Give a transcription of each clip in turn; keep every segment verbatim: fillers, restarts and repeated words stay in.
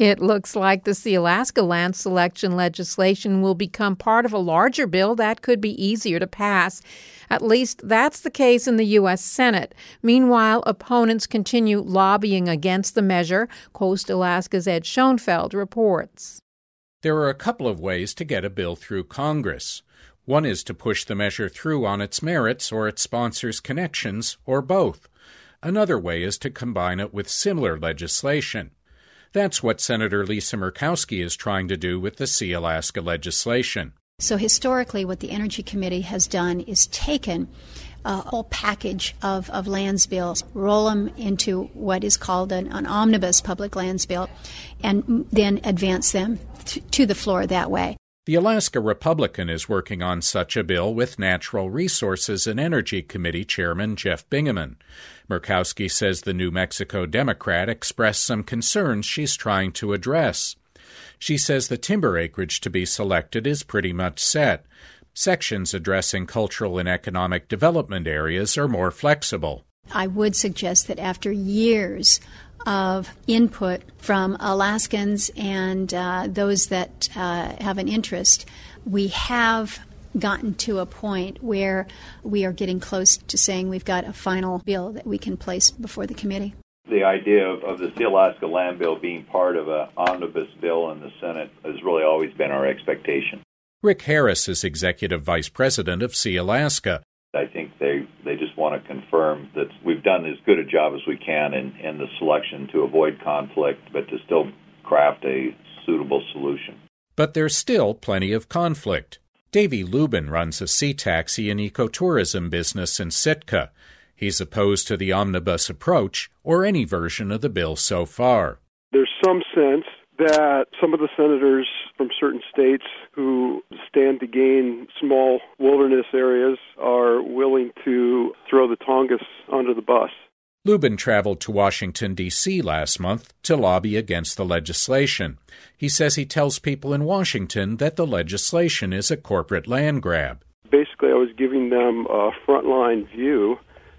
It looks like the Sealaska land selection legislation will become part of a larger bill that could be easier to pass. At least that's the case in the U S Senate. Meanwhile, opponents continue lobbying against the measure. Coast Alaska's Ed Schoenfeld reports. There are a couple of ways to get a bill through Congress. One is to push the measure through on its merits or its sponsor's connections, or both. Another way is to combine it with similar legislation. That's what Senator Lisa Murkowski is trying to do with the Sealaska legislation. So historically, what the Energy Committee has done is taken a whole package of, of lands bills, roll them into what is called an, an omnibus public lands bill, and then advance them t- to the floor that way. The Alaska Republican is working on such a bill with Natural Resources and Energy Committee Chairman Jeff Bingaman. Murkowski says the New Mexico Democrat expressed some concerns she's trying to address. She says the timber acreage to be selected is pretty much set. Sections addressing cultural and economic development areas are more flexible. I would suggest that after years of input from Alaskans and uh, those that uh, have an interest, we have gotten to a point where we are getting close to saying we've got a final bill that we can place before the committee. The idea of, of the Sealaska Land Bill being part of an omnibus bill in the Senate has really always been our expectation. Rick Harris is Executive Vice President of Sealaska. I think they, they just want to confirm that we've done as good a job as we can in, in the selection to avoid conflict, but to still craft a suitable solution. But there's still plenty of conflict. Davey Lubin runs a sea taxi and ecotourism business in Sitka. He's opposed to the omnibus approach or any version of the bill so far. There's some sense that some of the senators from certain states who stand to gain small wilderness areas are willing to throw the Tongass under the bus. Lubin traveled to Washington, D C last month to lobby against the legislation. He says he tells people in Washington that the legislation is a corporate land grab. Basically, I was giving them a frontline view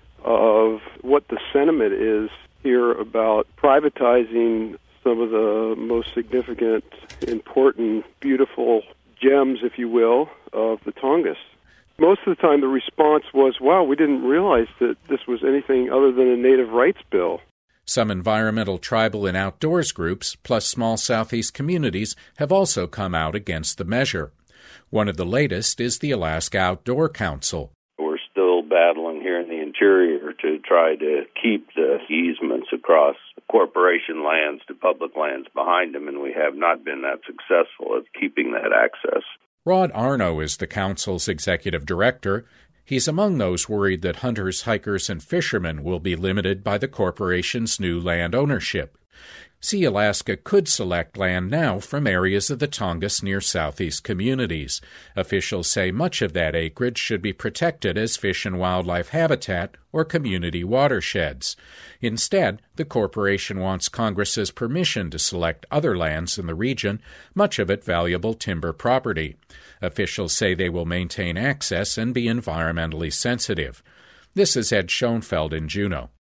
of what the sentiment is here about privatizing some of the most significant, important, beautiful gems, if you will, of the Tongass. Most of the time the response was, wow, we didn't realize that this was anything other than a native rights bill. Some environmental, tribal, and outdoors groups, plus small Southeast communities, have also come out against the measure. One of the latest is the Alaska Outdoor Council. We're still battling here in the interior to try to keep the easements across corporation lands to public lands behind them, and we have not been that successful at keeping that access. Rod Arno is the council's executive director. He's among those worried that hunters, hikers, and fishermen will be limited by the corporation's new land ownership. Sealaska could select land now from areas of the Tongass near southeast communities. Officials say much of that acreage should be protected as fish and wildlife habitat or community watersheds. Instead, the corporation wants Congress's permission to select other lands in the region, much of it valuable timber property. Officials say they will maintain access and be environmentally sensitive. This is Ed Schoenfeld in Juneau.